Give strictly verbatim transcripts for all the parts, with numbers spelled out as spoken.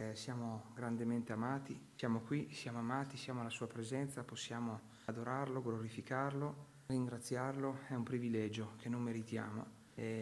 eh, siamo grandemente amati, siamo qui, siamo amati, siamo alla sua presenza, possiamo adorarlo, glorificarlo, ringraziarlo, è un privilegio che non meritiamo.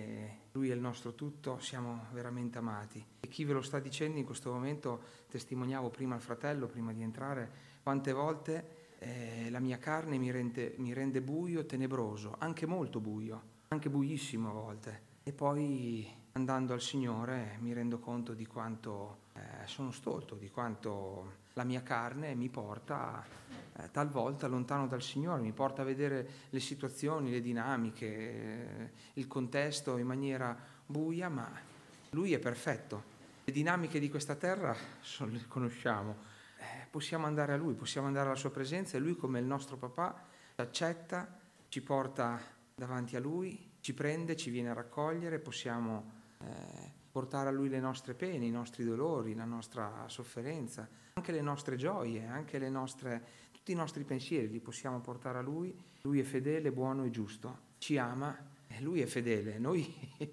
E lui è il nostro tutto, siamo veramente amati. E chi ve lo sta dicendo in questo momento, testimoniavo prima al fratello, prima di entrare, quante volte eh, la mia carne mi rende, mi rende buio, tenebroso, anche molto buio, anche buissimo a volte. E poi andando al Signore mi rendo conto di quanto eh, sono stolto, di quanto la mia carne mi porta eh, talvolta lontano dal Signore, mi porta a vedere le situazioni, le dinamiche, eh, il contesto in maniera buia, ma Lui è perfetto. Le dinamiche di questa terra sono, le conosciamo, eh, possiamo andare a Lui, possiamo andare alla Sua presenza e Lui, come il nostro papà, ci accetta, ci porta davanti a Lui, ci prende, ci viene a raccogliere, possiamo eh, portare a Lui le nostre pene, i nostri dolori, la nostra sofferenza, anche le nostre gioie, anche le nostre, tutti i nostri pensieri li possiamo portare a Lui. Lui è fedele, buono e giusto, ci ama, e Lui è fedele, noi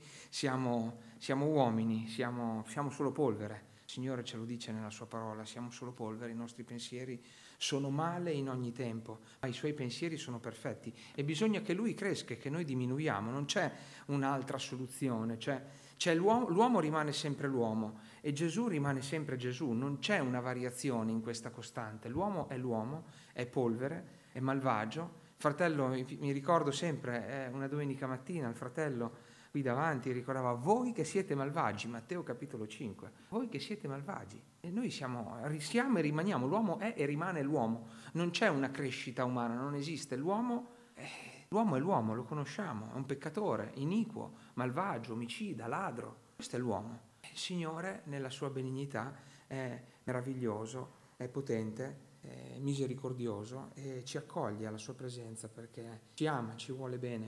siamo, siamo uomini, siamo, siamo solo polvere. Il Signore ce lo dice nella sua parola, siamo solo polvere, i nostri pensieri sono male in ogni tempo, ma i Suoi pensieri sono perfetti e bisogna che Lui cresca e che noi diminuiamo, non c'è un'altra soluzione, cioè, c'è l'uomo, l'uomo rimane sempre l'uomo e Gesù rimane sempre Gesù, non c'è una variazione in questa costante, l'uomo è l'uomo, è polvere, è malvagio. Fratello, mi ricordo sempre, eh, una domenica mattina il fratello qui davanti ricordava: voi che siete malvagi, Matteo capitolo cinque, voi che siete malvagi. E noi siamo, siamo e rimaniamo, l'uomo è e rimane l'uomo, non c'è una crescita umana, non esiste, l'uomo è, l'uomo è l'uomo, lo conosciamo, è un peccatore, iniquo, malvagio, omicida, ladro, questo è l'uomo. Il Signore nella sua benignità è meraviglioso, è potente, è misericordioso e ci accoglie alla sua presenza perché ci ama, ci vuole bene.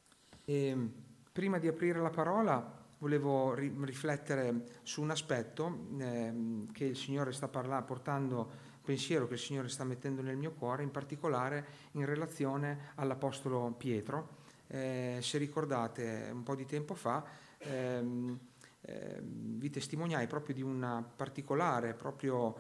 E prima di aprire la parola volevo ri- riflettere su un aspetto eh, che il Signore sta parlando, portando, pensiero che il Signore sta mettendo nel mio cuore, in particolare in relazione all'Apostolo Pietro. Eh, se ricordate, un po' di tempo fa ehm, eh, vi testimoniai proprio di una particolare, proprio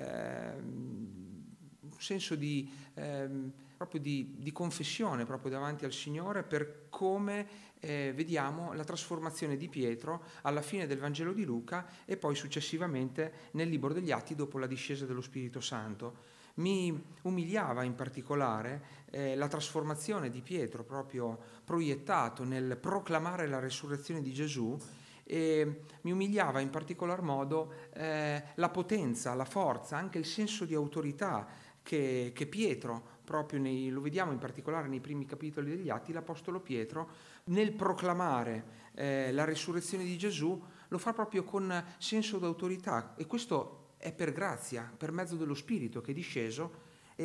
ehm, un senso di, ehm, proprio di, di confessione proprio davanti al Signore per come eh, vediamo la trasformazione di Pietro alla fine del Vangelo di Luca e poi successivamente nel libro degli Atti dopo la discesa dello Spirito Santo. Mi umiliava in particolare eh, la trasformazione di Pietro proprio proiettato nel proclamare la resurrezione di Gesù. E mi umiliava in particolar modo eh, la potenza, la forza, anche il senso di autorità che, che Pietro, proprio nei, lo vediamo in particolare nei primi capitoli degli Atti, l'Apostolo Pietro, nel proclamare eh, la risurrezione di Gesù, lo fa proprio con senso d'autorità e questo è per grazia, per mezzo dello Spirito che è disceso.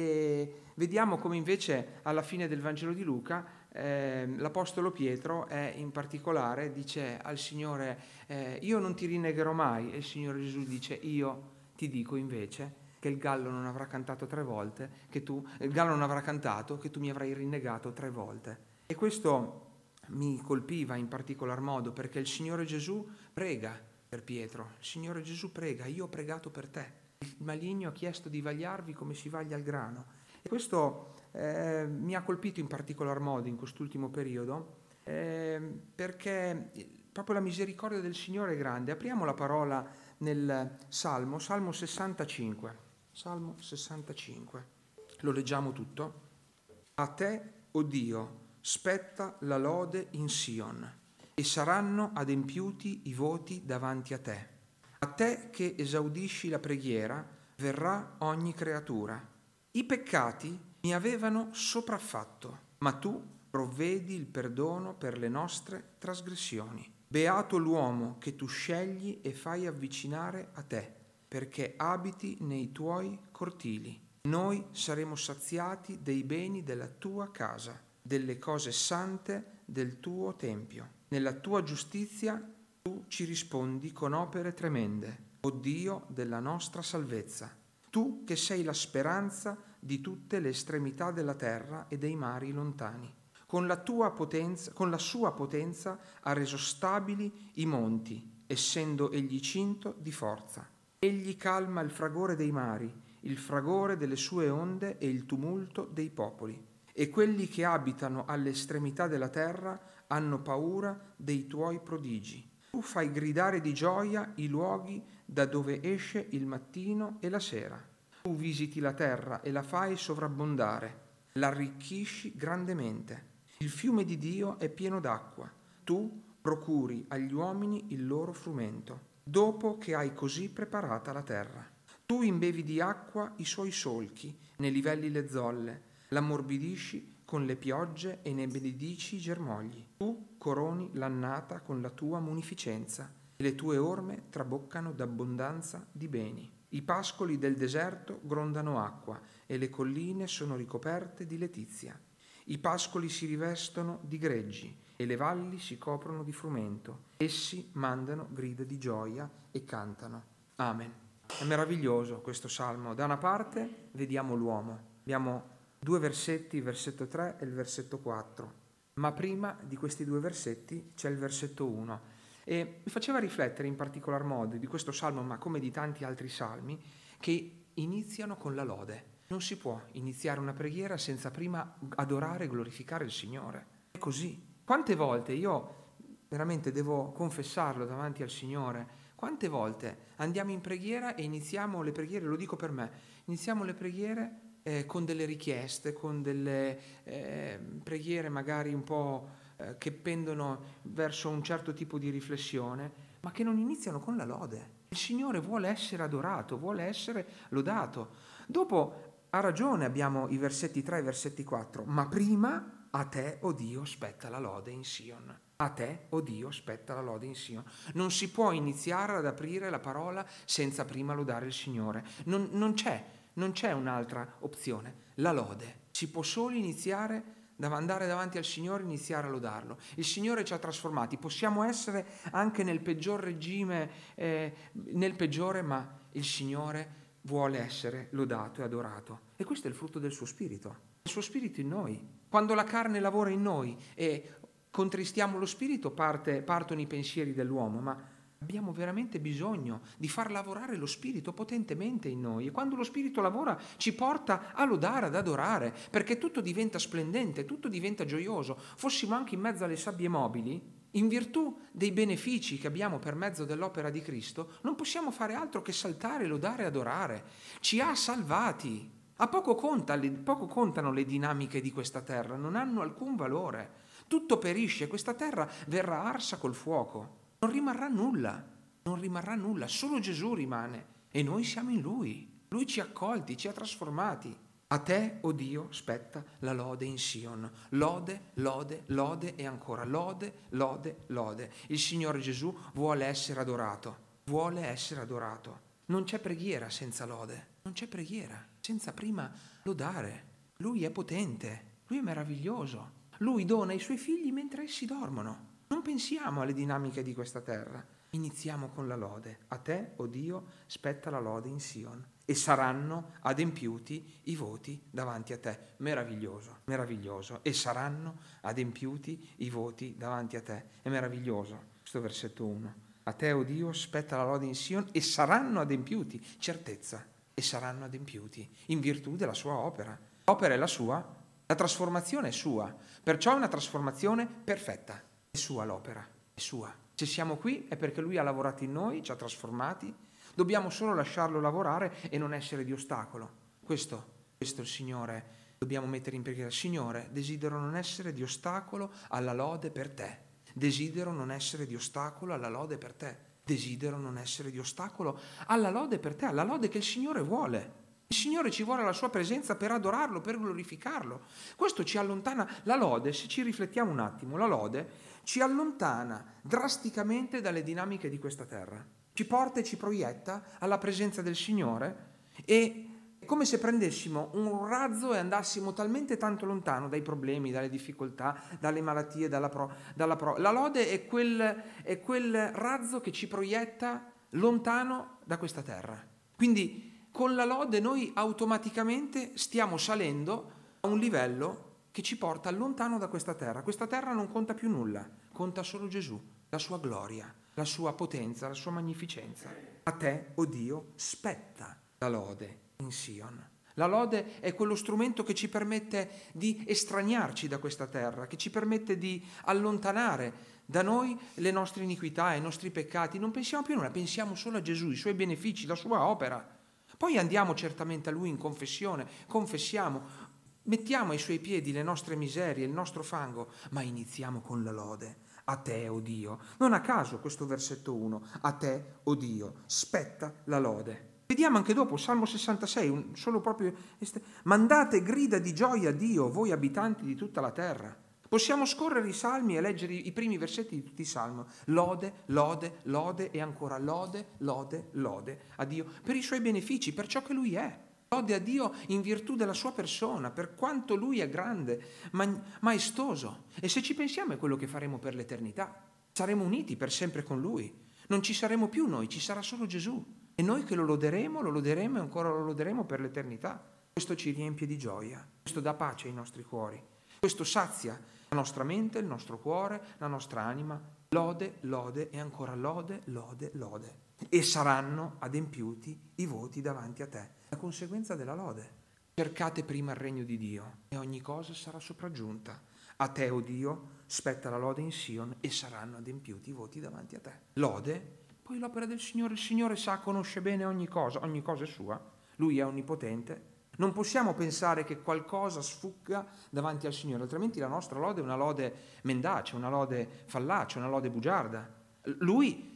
E vediamo come invece alla fine del Vangelo di Luca eh, l'Apostolo Pietro è in particolare, dice al Signore eh, io non ti rinnegherò mai, e il Signore Gesù dice io ti dico invece che il gallo non avrà cantato tre volte, che tu, il gallo non avrà cantato, che tu mi avrai rinnegato tre volte. E questo mi colpiva in particolar modo perché il Signore Gesù prega per Pietro, il Signore Gesù prega, io ho pregato per te, il maligno ha chiesto di vagliarvi come si vaglia il grano. E questo eh, mi ha colpito in particolar modo in quest'ultimo periodo eh, perché proprio la misericordia del Signore è grande. Apriamo la parola nel Salmo, Salmo sessantacinque. Salmo sessantacinque, lo leggiamo tutto. A te, o Dio, spetta la lode in Sion e saranno adempiuti i voti davanti a te. A te che esaudisci la preghiera verrà ogni creatura. I peccati mi avevano sopraffatto, ma tu provvedi il perdono per le nostre trasgressioni. Beato l'uomo che tu scegli e fai avvicinare a te, perché abiti nei tuoi cortili. Noi saremo saziati dei beni della tua casa, delle cose sante del tuo tempio. Nella tua giustizia tu ci rispondi con opere tremende, o Dio della nostra salvezza. Tu che sei la speranza di tutte le estremità della terra e dei mari lontani. Con la tua potenza, con la sua potenza ha reso stabili i monti, essendo egli cinto di forza. Egli calma il fragore dei mari, il fragore delle sue onde e il tumulto dei popoli. E quelli che abitano alle estremità della terra hanno paura dei tuoi prodigi. Tu fai gridare di gioia i luoghi da dove esce il mattino e la sera. Tu visiti la terra e la fai sovrabbondare, l'arricchisci grandemente. Il fiume di Dio è pieno d'acqua. Tu procuri agli uomini il loro frumento, dopo che hai così preparata la terra. Tu imbevi di acqua i suoi solchi, ne livelli le zolle, l'ammorbidisci con le piogge e ne benedici i germogli. Tu coroni l'annata con la tua munificenza e le tue orme traboccano d'abbondanza di beni. I pascoli del deserto grondano acqua e le colline sono ricoperte di letizia. I pascoli si rivestono di greggi e le valli si coprono di frumento. Essi mandano grida di gioia e cantano. Amen. È meraviglioso questo salmo. Da una parte vediamo l'uomo. Abbiamo due versetti, il versetto tre e il versetto quattro. Ma prima di questi due versetti c'è il versetto uno. E mi faceva riflettere in particolar modo di questo salmo, ma come di tanti altri salmi, che iniziano con la lode. Non si può iniziare una preghiera senza prima adorare e glorificare il Signore. È così. Quante volte io veramente devo confessarlo davanti al Signore, quante volte andiamo in preghiera e iniziamo le preghiere, lo dico per me, iniziamo le preghiere eh, con delle richieste, con delle eh, preghiere magari un po' eh, che pendono verso un certo tipo di riflessione, ma che non iniziano con la lode. Il Signore vuole essere adorato, vuole essere lodato. Dopo ha ragione, abbiamo i versetti tre e i versetti quattro, ma prima a te, o oh Dio, spetta la lode in Sion. A te, o oh Dio, spetta la lode in Sion. Non si può iniziare ad aprire la parola senza prima lodare il Signore. Non, non c'è, non c'è un'altra opzione. La lode. Si può solo iniziare ad andare davanti al Signore e iniziare a lodarlo. Il Signore ci ha trasformati. Possiamo essere anche nel peggior regime, eh, nel peggiore, ma il Signore vuole essere lodato e adorato. E questo è il frutto del suo Spirito. Il suo Spirito in noi. Quando la carne lavora in noi e contristiamo lo Spirito, parte, partono i pensieri dell'uomo, ma abbiamo veramente bisogno di far lavorare lo Spirito potentemente in noi. E quando lo Spirito lavora ci porta a lodare, ad adorare, perché tutto diventa splendente, tutto diventa gioioso. Fossimo anche in mezzo alle sabbie mobili, in virtù dei benefici che abbiamo per mezzo dell'opera di Cristo, non possiamo fare altro che saltare, lodare e adorare. Ci ha salvati. A poco, conta, poco contano le dinamiche di questa terra, non hanno alcun valore. Tutto perisce, questa terra verrà arsa col fuoco. Non rimarrà nulla, non rimarrà nulla, solo Gesù rimane e noi siamo in Lui. Lui ci ha accolti, ci ha trasformati. A te, o oh Dio, spetta la lode in Sion. Lode, lode, lode e ancora lode, lode, lode. Il Signore Gesù vuole essere adorato, vuole essere adorato. Non c'è preghiera senza lode, non c'è preghiera senza prima lodare. Lui è potente, Lui è meraviglioso. Lui dona i Suoi figli mentre essi dormono. Non pensiamo alle dinamiche di questa terra. Iniziamo con la lode. A te, o oh Dio, spetta la lode in Sion. E saranno adempiuti i voti davanti a te. Meraviglioso, meraviglioso. E saranno adempiuti i voti davanti a te. È meraviglioso questo versetto uno. A te, o oh Dio, spetta la lode in Sion e saranno adempiuti. Certezza. E saranno adempiuti in virtù della sua opera. L'opera è la sua, la trasformazione è sua. Perciò è una trasformazione perfetta. È sua l'opera, è sua. Se siamo qui è perché Lui ha lavorato in noi, ci ha trasformati. Dobbiamo solo lasciarlo lavorare e non essere di ostacolo. Questo, questo è il Signore. Dobbiamo mettere in preghiera. Signore, desidero non essere di ostacolo alla lode per te. Desidero non essere di ostacolo alla lode per te. Desidero non essere di ostacolo alla lode per te, alla lode che il Signore vuole. Il Signore ci vuole la sua presenza per adorarlo, per glorificarlo. Questo ci allontana, la lode, se ci riflettiamo un attimo, la lode ci allontana drasticamente dalle dinamiche di questa terra. Ci porta e ci proietta alla presenza del Signore e è come se prendessimo un razzo e andassimo talmente tanto lontano dai problemi, dalle difficoltà, dalle malattie, dalla pro, dalla pro. La lode è quel, è quel razzo che ci proietta lontano da questa terra. Quindi con la lode noi automaticamente stiamo salendo a un livello che ci porta lontano da questa terra. Questa terra non conta più nulla, conta solo Gesù, la sua gloria, la sua potenza, la sua magnificenza. A te, o Dio, spetta la lode in Sion. La lode è quello strumento che ci permette di estraniarci da questa terra, che ci permette di allontanare da noi le nostre iniquità, i nostri peccati. Non pensiamo più a nulla, pensiamo solo a Gesù, i suoi benefici, la sua opera. Poi andiamo certamente a Lui in confessione, confessiamo, mettiamo ai Suoi piedi le nostre miserie, il nostro fango, ma iniziamo con la lode. A te, o Dio. Non a caso questo versetto uno, a te, o Dio, spetta la lode. Vediamo anche dopo, Salmo sessantasei, un, solo proprio, mandate grida di gioia a Dio, voi abitanti di tutta la terra. Possiamo scorrere i salmi e leggere i primi versetti di tutti i salmi. Lode, lode, lode e ancora lode, lode, lode a Dio per i Suoi benefici, per ciò che Lui è. Lode a Dio in virtù della Sua persona, per quanto Lui è grande, ma- maestoso. E se ci pensiamo è quello che faremo per l'eternità. Saremo uniti per sempre con Lui. Non ci saremo più noi, ci sarà solo Gesù. E noi che lo loderemo, lo loderemo e ancora lo loderemo per l'eternità. Questo ci riempie di gioia, questo dà pace ai nostri cuori, questo sazia la nostra mente, il nostro cuore, la nostra anima. Lode, lode e ancora lode, lode, lode. E saranno adempiuti i voti davanti a te. La conseguenza della lode. Cercate prima il regno di Dio e ogni cosa sarà sopraggiunta. A te, o Dio, spetta la lode in Sion e saranno adempiuti i voti davanti a te. Lode. Poi l'opera del Signore, il Signore sa, conosce bene ogni cosa, ogni cosa è sua, Lui è onnipotente. Non possiamo pensare che qualcosa sfugga davanti al Signore, altrimenti la nostra lode è una lode mendace, una lode fallace, una lode bugiarda. Lui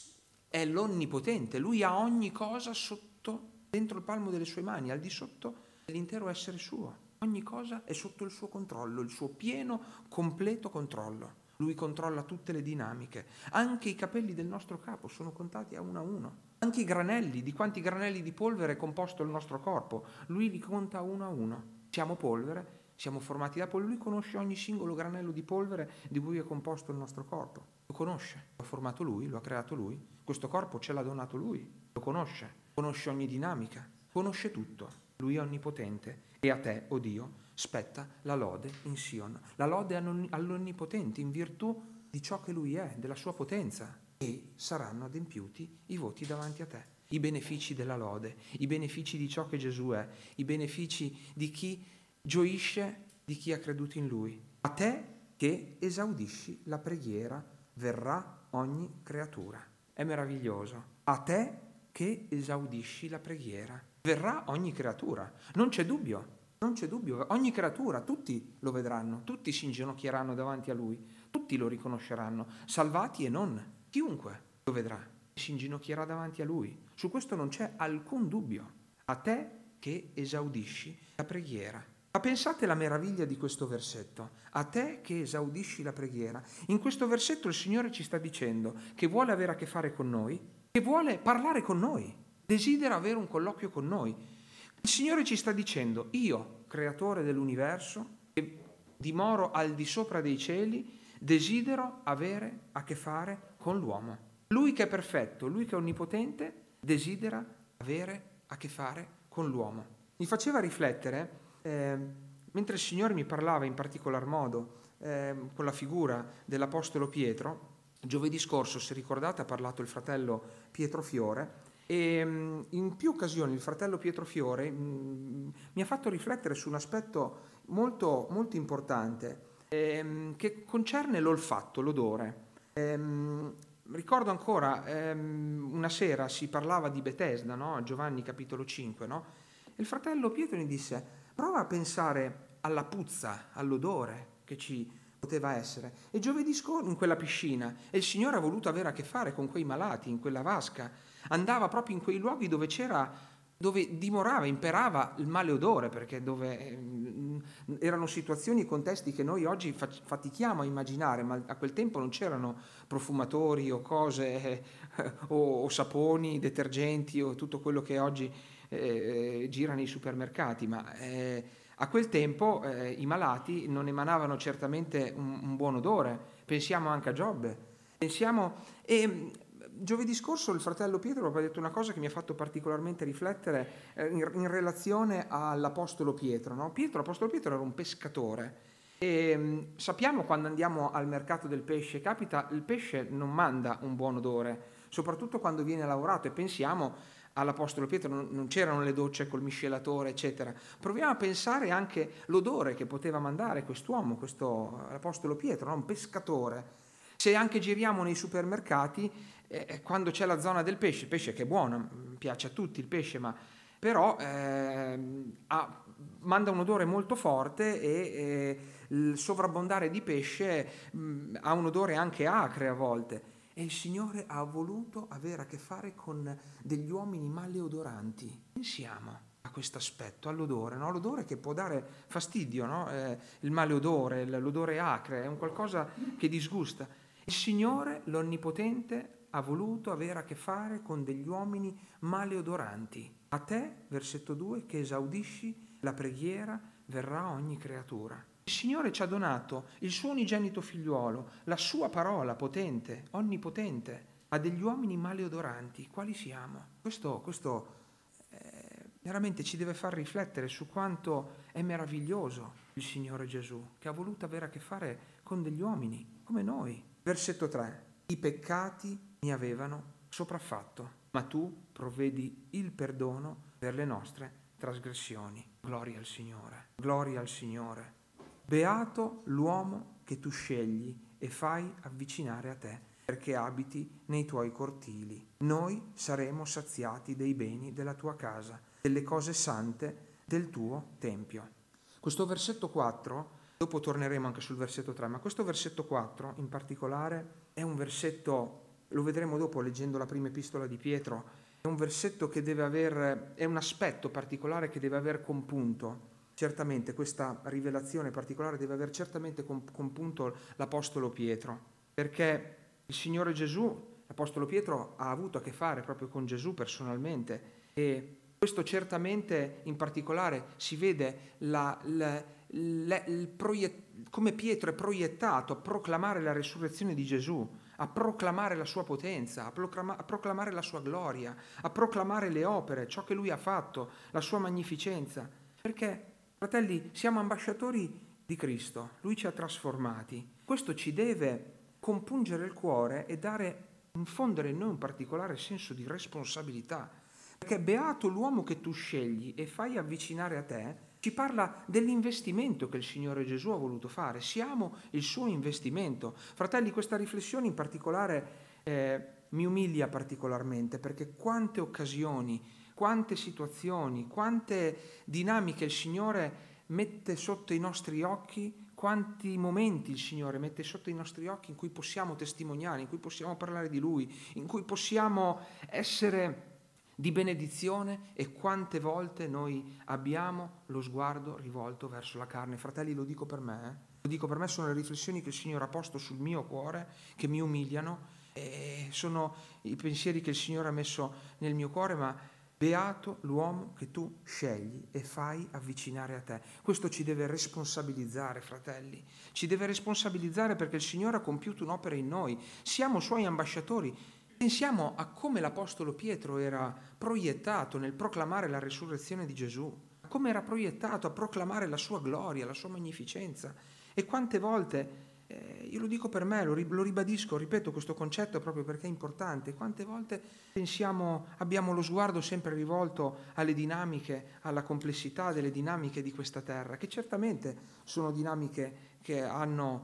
è l'onnipotente, Lui ha ogni cosa sotto, dentro il palmo delle sue mani, al di sotto dell'intero essere suo. Ogni cosa è sotto il suo controllo, il suo pieno, completo controllo. Lui controlla tutte le dinamiche, anche i capelli del nostro capo sono contati a uno a uno, anche i granelli, di quanti granelli di polvere è composto il nostro corpo, Lui li conta uno a uno. Siamo polvere, siamo formati da polvere, Lui conosce ogni singolo granello di polvere di cui è composto il nostro corpo, lo conosce, lo ha formato Lui, lo ha creato Lui, questo corpo ce l'ha donato Lui, lo conosce, conosce ogni dinamica, conosce tutto, Lui è onnipotente. E a te, o Dio, spetta la lode in Sion, la lode all'Onnipotente in virtù di ciò che Lui è, della sua potenza, e saranno adempiuti i voti davanti a te. I benefici della lode, i benefici di ciò che Gesù è, i benefici di chi gioisce, di chi ha creduto in Lui. A te che esaudisci la preghiera verrà ogni creatura. È meraviglioso. A te che esaudisci la preghiera verrà ogni creatura. Non c'è dubbio. Non c'è dubbio, ogni creatura, tutti lo vedranno, tutti si inginocchieranno davanti a Lui, tutti lo riconosceranno, salvati e non, chiunque lo vedrà, si inginocchierà davanti a Lui. Su questo non c'è alcun dubbio. A te che esaudisci la preghiera. Ma pensate alla meraviglia di questo versetto. A te che esaudisci la preghiera. In questo versetto il Signore ci sta dicendo che vuole avere a che fare con noi, che vuole parlare con noi, desidera avere un colloquio con noi. Il Signore ci sta dicendo, io, creatore dell'universo, che dimoro al di sopra dei cieli, desidero avere a che fare con l'uomo. Lui che è perfetto, Lui che è onnipotente, desidera avere a che fare con l'uomo. Mi faceva riflettere, eh, mentre il Signore mi parlava in particolar modo eh, con la figura dell'Apostolo Pietro, giovedì scorso, se ricordate, ha parlato il fratello Pietro Fiore, e in più occasioni il fratello Pietro Fiore mh, mi ha fatto riflettere su un aspetto molto, molto importante ehm, che concerne l'olfatto, l'odore. Ehm, ricordo ancora ehm, una sera si parlava di Betesda, no? Giovanni capitolo cinque, no? E il fratello Pietro mi disse: prova a pensare alla puzza, all'odore che ci poteva essere. E giovedì scorso in quella piscina, e il Signore ha voluto avere a che fare con quei malati in quella vasca. Andava proprio in quei luoghi dove c'era, dove dimorava, imperava il male odore, perché dove eh, erano situazioni e contesti che noi oggi fatichiamo a immaginare, ma a quel tempo non c'erano profumatori o cose eh, o, o saponi, detergenti o tutto quello che oggi eh, gira nei supermercati, ma eh, a quel tempo eh, i malati non emanavano certamente un, un buon odore. Pensiamo anche a Giobbe, pensiamo... E, giovedì scorso il fratello Pietro aveva detto una cosa che mi ha fatto particolarmente riflettere eh, in, in relazione all'Apostolo Pietro, no? Pietro, l'Apostolo Pietro era un pescatore E mh, sappiamo quando andiamo al mercato del pesce, capita, il pesce non manda un buon odore, soprattutto quando viene lavorato, e pensiamo all'Apostolo Pietro, non, non c'erano le docce col miscelatore, eccetera. Proviamo a pensare anche l'odore che poteva mandare quest'uomo, questo l'Apostolo Pietro, no? Un pescatore. Se anche giriamo nei supermercati, eh, quando c'è la zona del pesce, pesce che è buono, piace a tutti il pesce, ma però eh, ha, manda un odore molto forte, e eh, il sovrabbondare di pesce mh, ha un odore anche acre a volte. E il Signore ha voluto avere a che fare con degli uomini maleodoranti. Pensiamo a questo aspetto, all'odore, no? L'odore che può dare fastidio, no? Eh, il maleodore, l'odore acre, è un qualcosa che disgusta. Il Signore, l'Onnipotente, ha voluto avere a che fare con degli uomini maleodoranti. A te, versetto due, che esaudisci la preghiera, verrà ogni creatura. Il Signore ci ha donato il suo unigenito figliuolo, la sua parola potente, onnipotente, a degli uomini maleodoranti. Quali siamo? Questo, questo eh, veramente ci deve far riflettere su quanto è meraviglioso il Signore Gesù, che ha voluto avere a che fare con degli uomini come noi. Versetto tre. I peccati mi avevano sopraffatto, ma tu provvedi il perdono per le nostre trasgressioni. Gloria al Signore, gloria al Signore. Beato l'uomo che tu scegli e fai avvicinare a te, perché abiti nei tuoi cortili. Noi saremo saziati dei beni della tua casa, delle cose sante del tuo tempio. Questo versetto quattro, dopo torneremo anche sul versetto tre, ma questo versetto quattro in particolare è un versetto, lo vedremo dopo leggendo la prima epistola di Pietro, è un versetto che deve aver, è un aspetto particolare che deve aver compunto. Certamente questa rivelazione particolare deve aver certamente compunto l'Apostolo Pietro, perché il Signore Gesù, l'Apostolo Pietro ha avuto a che fare proprio con Gesù personalmente, e questo certamente in particolare si vede la, la, la, il proiett- come Pietro è proiettato a proclamare la resurrezione di Gesù, a proclamare la sua potenza, a, proclama- a proclamare la sua gloria, a proclamare le opere, ciò che lui ha fatto, la sua magnificenza, perché fratelli, siamo ambasciatori di Cristo, Lui ci ha trasformati. Questo ci deve compungere il cuore e dare, infondere in noi un particolare senso di responsabilità. Perché beato l'uomo che tu scegli e fai avvicinare a te, ci parla dell'investimento che il Signore Gesù ha voluto fare. Siamo il suo investimento. Fratelli, questa riflessione in particolare eh, mi umilia particolarmente, perché quante occasioni, quante situazioni, quante dinamiche il Signore mette sotto i nostri occhi, quanti momenti il Signore mette sotto i nostri occhi in cui possiamo testimoniare, in cui possiamo parlare di Lui, in cui possiamo essere di benedizione, e quante volte noi abbiamo lo sguardo rivolto verso la carne. Fratelli, lo dico per me, eh? lo dico per me, sono le riflessioni che il Signore ha posto sul mio cuore, che mi umiliano, e sono i pensieri che il Signore ha messo nel mio cuore, ma beato l'uomo che tu scegli e fai avvicinare a te. Questo ci deve responsabilizzare, fratelli. Ci deve responsabilizzare perché il Signore ha compiuto un'opera in noi. Siamo Suoi ambasciatori. Pensiamo a come l'Apostolo Pietro era proiettato nel proclamare la resurrezione di Gesù, a come era proiettato a proclamare la sua gloria, la sua magnificenza. E quante volte... Eh, io lo dico per me, lo, lo ribadisco, ripeto questo concetto proprio perché è importante. Quante volte pensiamo, abbiamo lo sguardo sempre rivolto alle dinamiche, alla complessità delle dinamiche di questa terra, che certamente sono dinamiche che hanno,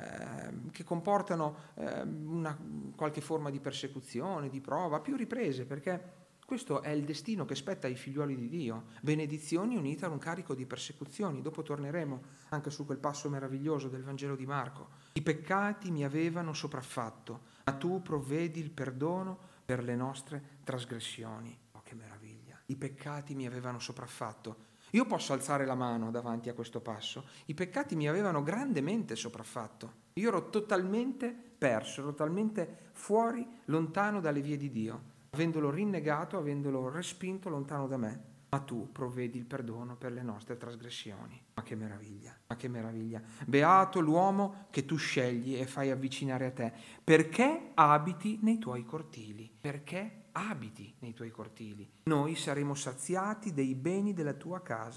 eh, che comportano eh, una qualche forma di persecuzione, di prova, a più riprese, perché questo è il destino che spetta ai figlioli di Dio, benedizioni unite ad un carico di persecuzioni. Dopo torneremo anche su quel passo meraviglioso del Vangelo di Marco. I peccati mi avevano sopraffatto, ma tu provvedi il perdono per le nostre trasgressioni. Oh, che meraviglia! I peccati mi avevano sopraffatto. Io posso alzare la mano davanti a questo passo. I peccati mi avevano grandemente sopraffatto. Io ero totalmente perso, ero totalmente fuori, lontano dalle vie di Dio, avendolo rinnegato, avendolo respinto lontano da me. Ma tu provvedi il perdono per le nostre trasgressioni. Ma che meraviglia, ma che meraviglia. Beato l'uomo che tu scegli e fai avvicinare a te, perché abiti nei tuoi cortili. Perché abiti nei tuoi cortili. Noi saremo saziati dei beni della tua casa,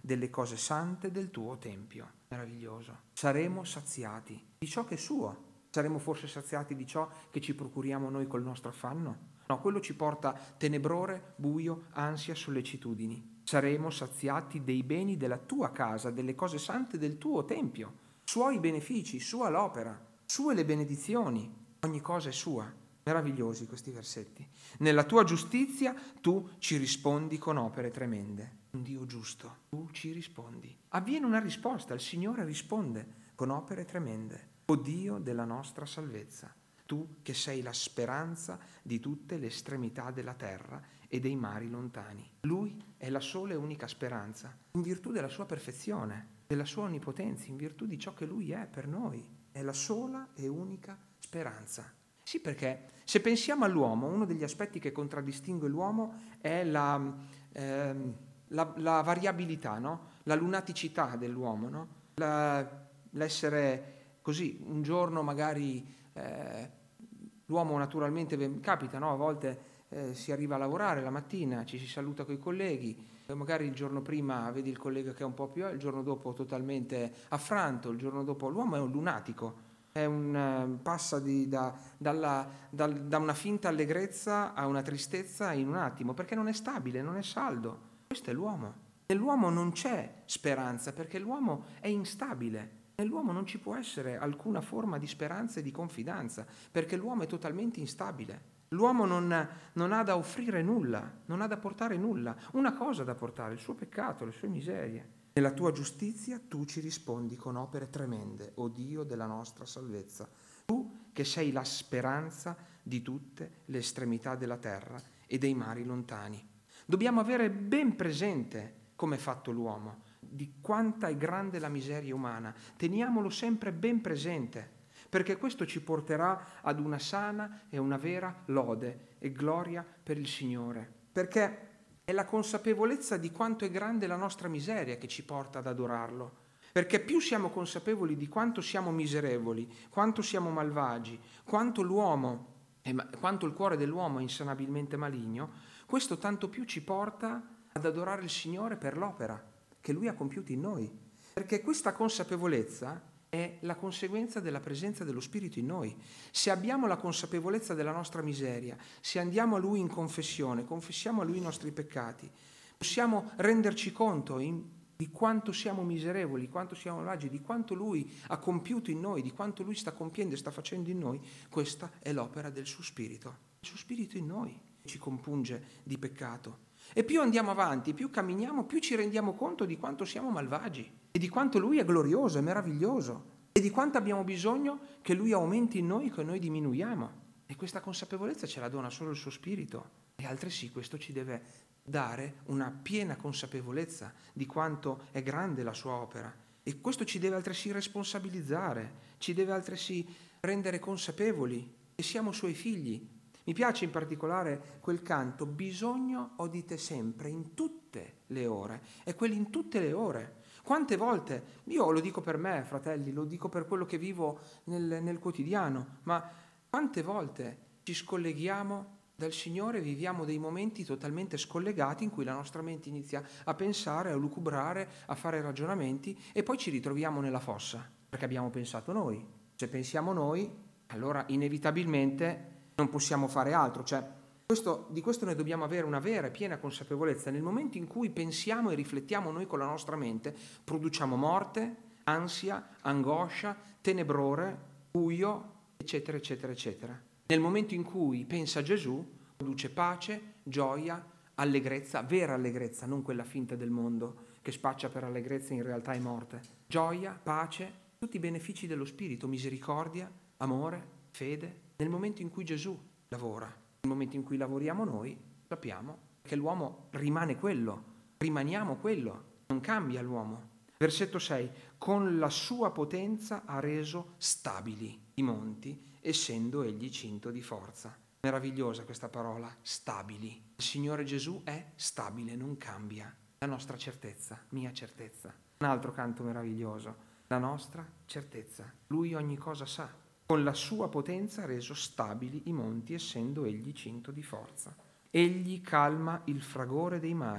delle cose sante del tuo tempio. Meraviglioso. Saremo saziati di ciò che è suo. Saremo forse saziati di ciò che ci procuriamo noi col nostro affanno? No, quello ci porta tenebrore, buio, ansia, sollecitudini. Saremo saziati dei beni della tua casa, delle cose sante del tuo tempio, suoi benefici, sua l'opera, sue le benedizioni, ogni cosa è sua. Meravigliosi questi versetti. Nella tua giustizia tu ci rispondi con opere tremende. Un Dio giusto, tu ci rispondi. Avviene una risposta, il Signore risponde con opere tremende. O Dio della nostra salvezza, tu che sei la speranza di tutte le estremità della terra e dei mari lontani. Lui è la sola e unica speranza, in virtù della sua perfezione, della sua onnipotenza, in virtù di ciò che Lui è per noi. È la sola e unica speranza. Sì, perché se pensiamo all'uomo, uno degli aspetti che contraddistingue l'uomo è la, ehm, la, la variabilità, no? La lunaticità dell'uomo, no? La, l'essere così, un giorno magari eh, l'uomo naturalmente capita, no? A volte eh, si arriva a lavorare la mattina, ci si saluta con i colleghi, magari il giorno prima vedi il collega che è un po' più, il giorno dopo totalmente affranto, il giorno dopo l'uomo è un lunatico, è un, passa di, da, dalla, dal, da una finta allegrezza a una tristezza in un attimo, perché non è stabile, non è saldo. Questo è l'uomo. Nell'uomo non c'è speranza, perché l'uomo è instabile. Nell'uomo non ci può essere alcuna forma di speranza e di confidenza, perché l'uomo è totalmente instabile. L'uomo non, non ha da offrire nulla, non ha da portare nulla. Una cosa da portare, il suo peccato, le sue miserie. Nella tua giustizia tu ci rispondi con opere tremende, o Dio della nostra salvezza. Tu che sei la speranza di tutte le estremità della terra e dei mari lontani. Dobbiamo avere ben presente come è fatto l'uomo, di quanta è grande la miseria umana. Teniamolo sempre ben presente, perché questo ci porterà ad una sana e una vera lode e gloria per il Signore. Perché è la consapevolezza di quanto è grande la nostra miseria che ci porta ad adorarlo. Perché più siamo consapevoli di quanto siamo miserevoli, quanto siamo malvagi, quanto l'uomo, quanto il cuore dell'uomo è insanabilmente maligno, questo tanto più ci porta ad adorare il Signore per l'opera che Lui ha compiuto in noi. Perché questa consapevolezza è la conseguenza della presenza dello Spirito in noi. Se abbiamo la consapevolezza della nostra miseria, se andiamo a Lui in confessione, confessiamo a Lui i nostri peccati, possiamo renderci conto in, di quanto siamo miserevoli, quanto siamo malvagi, di quanto Lui ha compiuto in noi, di quanto Lui sta compiendo e sta facendo in noi. Questa è l'opera del suo Spirito. Il suo Spirito in noi ci compunge di peccato. E più andiamo avanti, più camminiamo, più ci rendiamo conto di quanto siamo malvagi e di quanto Lui è glorioso, è meraviglioso e di quanto abbiamo bisogno che Lui aumenti in noi e che noi diminuiamo. E questa consapevolezza ce la dona solo il suo Spirito. E altresì questo ci deve dare una piena consapevolezza di quanto è grande la sua opera. E questo ci deve altresì responsabilizzare, ci deve altresì rendere consapevoli che siamo Suoi figli. Mi piace in particolare quel canto, bisogno ho di te sempre, in tutte le ore, e quelli in tutte le ore. Quante volte, io lo dico per me, fratelli, lo dico per quello che vivo nel, nel quotidiano, ma quante volte ci scolleghiamo dal Signore, viviamo dei momenti totalmente scollegati in cui la nostra mente inizia a pensare, a lucubrare, a fare ragionamenti e poi ci ritroviamo nella fossa, perché abbiamo pensato noi. Se pensiamo noi, allora inevitabilmente non possiamo fare altro, cioè questo, di questo noi dobbiamo avere una vera e piena consapevolezza. Nel momento in cui pensiamo e riflettiamo noi con la nostra mente, produciamo morte, ansia, angoscia, tenebrore, buio, eccetera, eccetera, eccetera. Nel momento in cui pensa Gesù, produce pace, gioia, allegrezza, vera allegrezza, non quella finta del mondo che spaccia per allegrezza e in realtà è morte. Gioia, pace, tutti i benefici dello Spirito, misericordia, amore, fede. Nel momento in cui Gesù lavora, nel momento in cui lavoriamo noi, sappiamo che l'uomo rimane quello, rimaniamo quello, non cambia l'uomo. Versetto sei, con la sua potenza ha reso stabili i monti, essendo egli cinto di forza. Meravigliosa questa parola, stabili. Il Signore Gesù è stabile, non cambia. La nostra certezza, mia certezza. Un altro canto meraviglioso, la nostra certezza. Lui ogni cosa sa. Con la sua potenza ha reso stabili i monti, essendo egli cinto di forza. Egli calma il fragore dei mari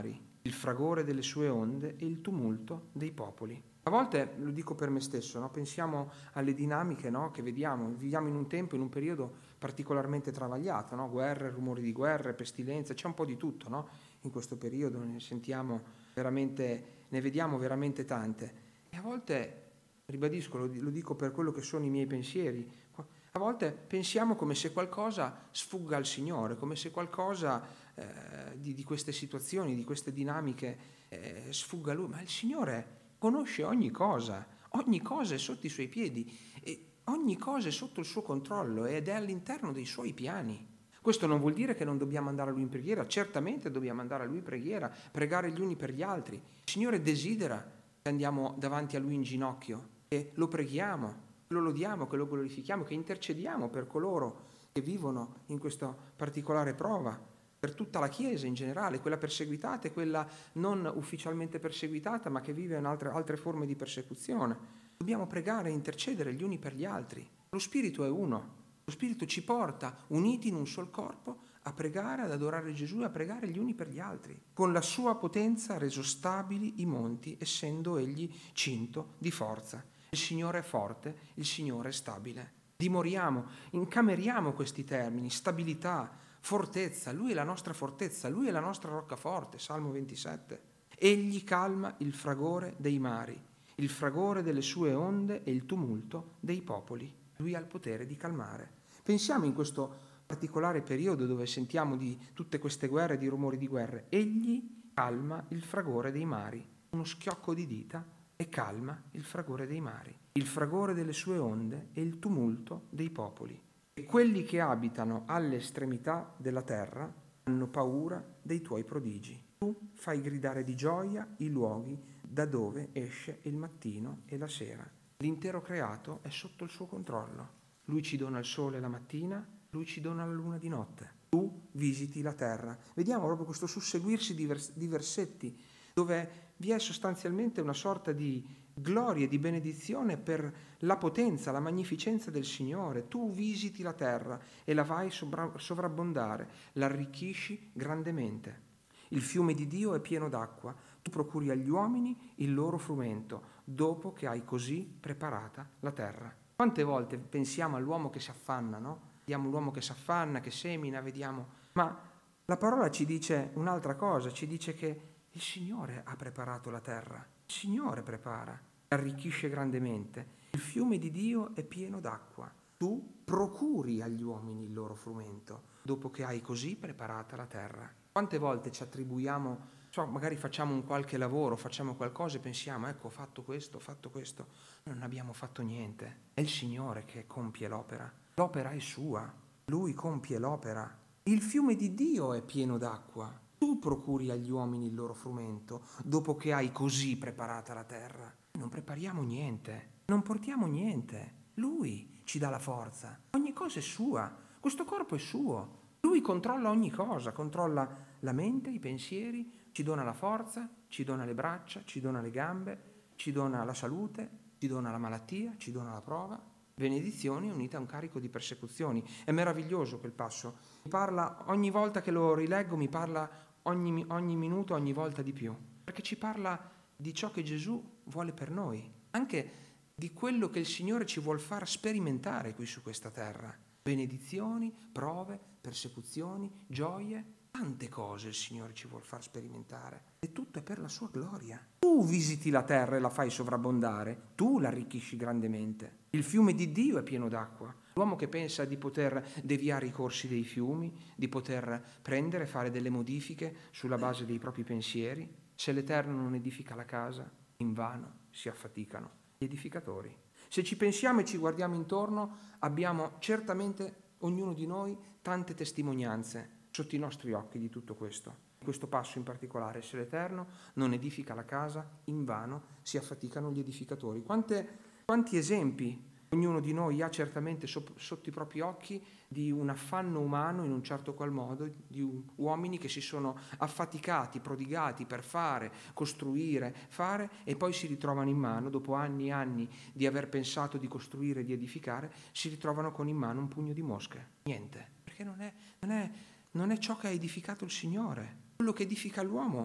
il fragore delle sue onde e il tumulto dei popoli. A volte, lo dico per me stesso, no? Pensiamo alle dinamiche, no? Che vediamo, viviamo in un tempo, in un periodo particolarmente travagliato, no? Guerre, rumori di guerre, pestilenze, c'è un po' di tutto, no? In questo periodo ne sentiamo veramente, ne vediamo veramente tante. E a volte, ribadisco, lo, lo dico per quello che sono i miei pensieri, a volte pensiamo come se qualcosa sfugga al Signore, come se qualcosa eh, di, di queste situazioni, di queste dinamiche eh, sfugga a Lui, ma il Signore conosce ogni cosa, ogni cosa è sotto i Suoi piedi e ogni cosa è sotto il Suo controllo ed è all'interno dei Suoi piani. Questo non vuol dire che non dobbiamo andare a Lui in preghiera, certamente dobbiamo andare a Lui in preghiera, pregare gli uni per gli altri. Il Signore desidera che andiamo davanti a Lui in ginocchio e lo preghiamo, lo lodiamo, che lo glorifichiamo, che intercediamo per coloro che vivono in questa particolare prova, per tutta la Chiesa in generale, quella perseguitata e quella non ufficialmente perseguitata, ma che vive in altre, altre forme di persecuzione. Dobbiamo pregare e intercedere gli uni per gli altri. Lo Spirito è uno. Lo Spirito ci porta, uniti in un sol corpo, a pregare, ad adorare Gesù e a pregare gli uni per gli altri. Con la sua potenza ha reso stabili i monti, essendo egli cinto di forza. Il Signore è forte, il Signore è stabile. Dimoriamo, incameriamo questi termini, stabilità, fortezza. Lui è la nostra fortezza, Lui è la nostra roccaforte, Salmo ventisette. Egli calma il fragore dei mari, il fragore delle sue onde e il tumulto dei popoli. Lui ha il potere di calmare. Pensiamo in questo particolare periodo dove sentiamo di tutte queste guerre, di rumori di guerre. Egli calma il fragore dei mari, uno schiocco di dita e calma il fragore dei mari, il fragore delle sue onde e il tumulto dei popoli. E quelli che abitano alle estremità della terra hanno paura dei tuoi prodigi. Tu fai gridare di gioia i luoghi da dove esce il mattino e la sera. L'intero creato è sotto il suo controllo. Lui ci dona il sole la mattina, Lui ci dona la luna di notte. Tu visiti la terra. Vediamo proprio questo susseguirsi di, vers- di versetti dove vi è sostanzialmente una sorta di gloria e di benedizione per la potenza, la magnificenza del Signore. Tu visiti la terra e la vai sovra- sovrabbondare, l'arricchisci grandemente. Il fiume di Dio è pieno d'acqua, tu procuri agli uomini il loro frumento, dopo che hai così preparata la terra. Quante volte pensiamo all'uomo che si affanna, no? Vediamo l'uomo che si affanna, che semina, vediamo. Ma la parola ci dice un'altra cosa, ci dice che il Signore ha preparato la terra, il Signore prepara, arricchisce grandemente. Il fiume di Dio è pieno d'acqua. Tu procuri agli uomini il loro frumento, dopo che hai così preparata la terra. Quante volte ci attribuiamo, so, magari facciamo un qualche lavoro, facciamo qualcosa e pensiamo, ecco, ho fatto questo, ho fatto questo. Non abbiamo fatto niente. È il Signore che compie l'opera. L'opera è sua. Lui compie l'opera. Il fiume di Dio è pieno d'acqua. Tu procuri agli uomini il loro frumento, dopo che hai così preparata la terra. Non prepariamo niente, non portiamo niente. Lui ci dà la forza. Ogni cosa è sua. Questo corpo è suo. Lui controlla ogni cosa, controlla la mente, i pensieri, ci dona la forza, ci dona le braccia, ci dona le gambe, ci dona la salute, ci dona la malattia, ci dona la prova. Benedizioni unite a un carico di persecuzioni. È meraviglioso quel passo. Mi parla, ogni volta che lo rileggo, mi parla ogni, ogni minuto, ogni volta di più. Perché ci parla di ciò che Gesù vuole per noi. Anche di quello che il Signore ci vuol far sperimentare qui su questa terra. Benedizioni, prove, persecuzioni, gioie. Tante cose il Signore ci vuol far sperimentare. E tutto è per la sua gloria. Tu visiti la terra e la fai sovrabbondare. Tu l'arricchisci grandemente. Il fiume di Dio è pieno d'acqua. L'uomo che pensa di poter deviare i corsi dei fiumi, di poter prendere e fare delle modifiche sulla base dei propri pensieri, se l'Eterno non edifica la casa, invano si affaticano gli edificatori. Se ci pensiamo e ci guardiamo intorno, abbiamo certamente ognuno di noi tante testimonianze sotto i nostri occhi di tutto questo. Questo passo in particolare, se l'Eterno non edifica la casa, invano si affaticano gli edificatori. Quante, quanti esempi ognuno di noi ha certamente sotto i propri occhi di un affanno umano in un certo qual modo, di uomini che si sono affaticati, prodigati per fare, costruire, fare e poi si ritrovano in mano, dopo anni e anni di aver pensato di costruire e di edificare, si ritrovano con in mano un pugno di mosche. Niente, perché non è, non è, non è ciò che ha edificato il Signore. Quello che edifica l'uomo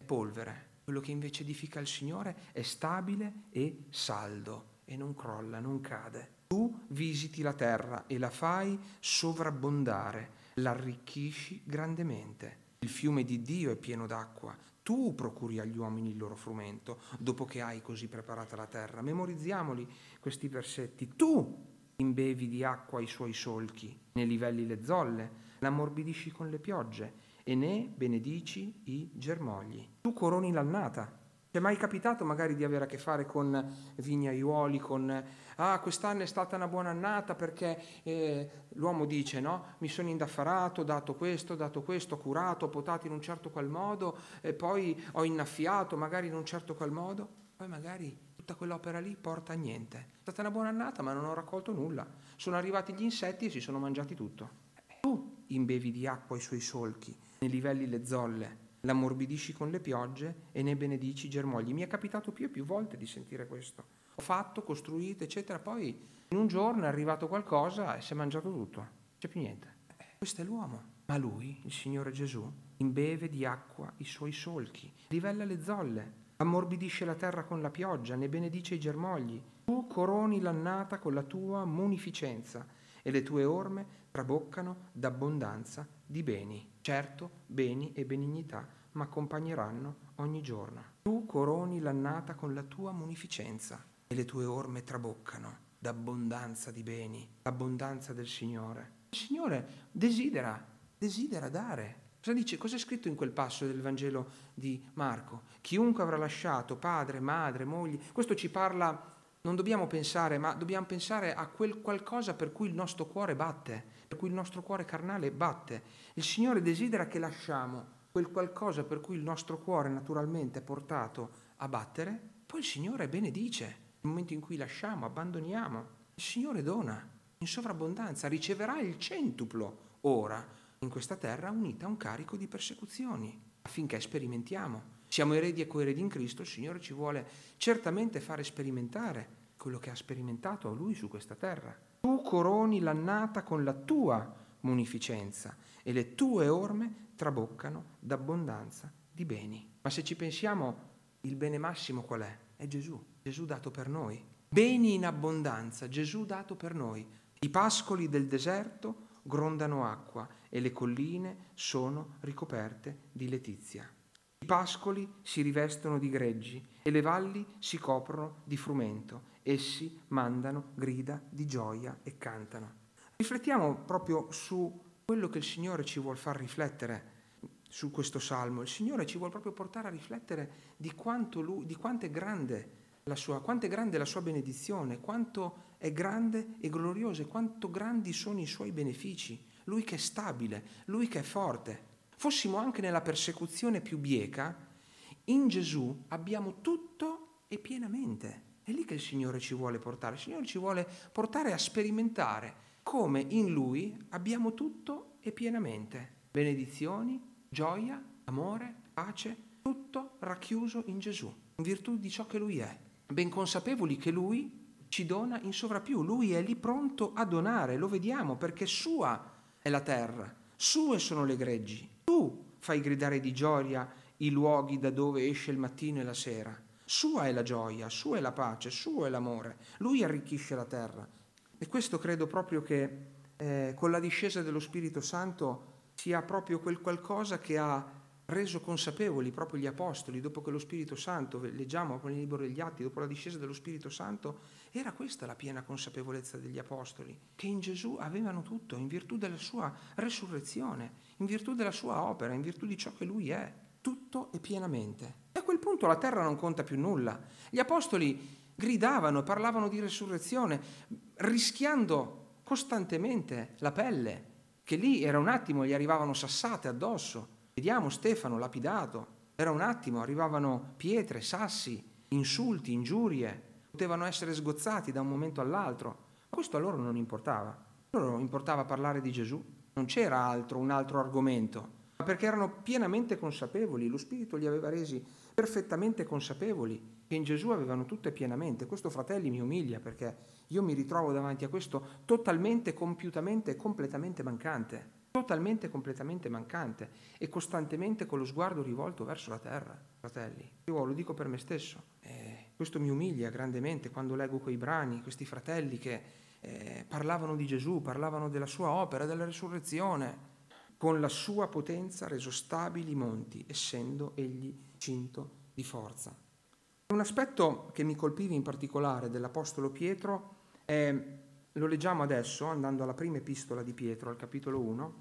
polvere. Quello che invece edifica il Signore è stabile e saldo e non crolla, non cade. Tu visiti la terra e la fai sovrabbondare, l'arricchisci grandemente. Il fiume di Dio è pieno d'acqua. Tu procuri agli uomini il loro frumento, dopo che hai così preparata la terra. Memorizziamoli questi versetti. Tu imbevi di acqua i suoi solchi, ne livelli le zolle, l'ammorbidisci con le piogge e ne benedici i germogli. Tu coroni l'annata. Ti è mai capitato magari di avere a che fare con vignaiuoli, con ah, quest'anno è stata una buona annata perché eh, l'uomo dice, no? Mi sono indaffarato, ho dato questo, ho dato questo, ho curato, ho potato in un certo qual modo e poi ho innaffiato magari in un certo qual modo. Poi magari tutta quell'opera lì porta a niente. È stata una buona annata ma non ho raccolto nulla. Sono arrivati gli insetti e si sono mangiati tutto. Tu imbevi di acqua i suoi solchi, ne livelli le zolle, l'ammorbidisci con le piogge e ne benedici i germogli. Mi è capitato più e più volte di sentire questo. Ho fatto, costruito, eccetera, poi in un giorno è arrivato qualcosa e si è mangiato tutto. Non c'è più niente. Eh, questo è l'uomo. Ma lui, il Signore Gesù, imbeve di acqua i suoi solchi, livella le zolle, ammorbidisce la terra con la pioggia, ne benedice i germogli. Tu coroni l'annata con la tua munificenza e le tue orme traboccano d'abbondanza di beni. Certo, beni e benignità mi accompagneranno ogni giorno. Tu coroni l'annata con la tua munificenza e le tue orme traboccano d'abbondanza di beni, l'abbondanza del Signore. Il Signore desidera, desidera dare. Cosa dice? Cosa è scritto in quel passo del Vangelo di Marco? Chiunque avrà lasciato padre, madre, moglie, questo ci parla. Non dobbiamo pensare, ma dobbiamo pensare a quel qualcosa per cui il nostro cuore batte, per cui il nostro cuore carnale batte. Il Signore desidera che lasciamo quel qualcosa per cui il nostro cuore naturalmente è portato a battere, poi il Signore benedice. Nel momento in cui lasciamo, abbandoniamo, il Signore dona in sovrabbondanza, riceverà il centuplo ora in questa terra unita a un carico di persecuzioni, affinché sperimentiamo. Siamo eredi e coeredi in Cristo, il Signore ci vuole certamente fare sperimentare quello che ha sperimentato Lui su questa terra. Tu coroni l'annata con la tua munificenza e le tue orme traboccano d'abbondanza di beni. Ma se ci pensiamo, il bene massimo qual è? È Gesù, Gesù dato per noi. Beni in abbondanza, Gesù dato per noi. I pascoli del deserto grondano acqua e le colline sono ricoperte di letizia. I pascoli si rivestono di greggi e le valli si coprono di frumento. Essi mandano grida di gioia e cantano. Riflettiamo proprio su quello che il Signore ci vuol far riflettere su questo salmo. Il Signore ci vuol proprio portare a riflettere di quanto lui, di quanto è grande la sua, quanto è grande la sua benedizione, quanto è grande e glorioso e quanto grandi sono i suoi benefici. Lui che è stabile, lui che è forte. Fossimo anche nella persecuzione più bieca, in Gesù abbiamo tutto e pienamente. È lì che il Signore ci vuole portare. Il Signore ci vuole portare a sperimentare come in Lui abbiamo tutto e pienamente. Benedizioni, gioia, amore, pace, tutto racchiuso in Gesù, in virtù di ciò che Lui è. Ben consapevoli che Lui ci dona in sovrappiù. Lui è lì pronto a donare, lo vediamo, perché sua è la terra, sue sono le greggi. Tu fai gridare di gioia i luoghi da dove esce il mattino e la sera. Sua è la gioia, sua è la pace, suo è l'amore. Lui arricchisce la terra. E questo credo proprio che eh, con la discesa dello Spirito Santo sia proprio quel qualcosa che ha reso consapevoli proprio gli apostoli, dopo che lo Spirito Santo, leggiamo nel libro degli Atti, dopo la discesa dello Spirito Santo, era questa la piena consapevolezza degli apostoli, che in Gesù avevano tutto, in virtù della sua resurrezione, in virtù della sua opera, in virtù di ciò che Lui è, tutto e pienamente. E a quel punto la terra non conta più nulla. Gli apostoli gridavano, parlavano di resurrezione, rischiando costantemente la pelle, che lì era un attimo, gli arrivavano sassate addosso. Vediamo Stefano lapidato, era un attimo, arrivavano pietre, sassi, insulti, ingiurie, potevano essere sgozzati da un momento all'altro. Ma questo a loro non importava. A loro importava parlare di Gesù, non c'era altro, un altro argomento, ma perché erano pienamente consapevoli, lo Spirito li aveva resi perfettamente consapevoli che in Gesù avevano tutto e pienamente. Questo, fratelli, mi umilia perché io mi ritrovo davanti a questo totalmente, compiutamente e completamente mancante. totalmente, completamente mancante e costantemente con lo sguardo rivolto verso la terra, fratelli. Io lo dico per me stesso, eh, questo mi umilia grandemente quando leggo quei brani, questi fratelli che eh, parlavano di Gesù, parlavano della sua opera, della resurrezione, con la sua potenza reso stabili i monti, essendo egli cinto di forza. Un aspetto che mi colpiva in particolare dell'Apostolo Pietro è, lo leggiamo adesso andando alla prima epistola di Pietro, al capitolo uno,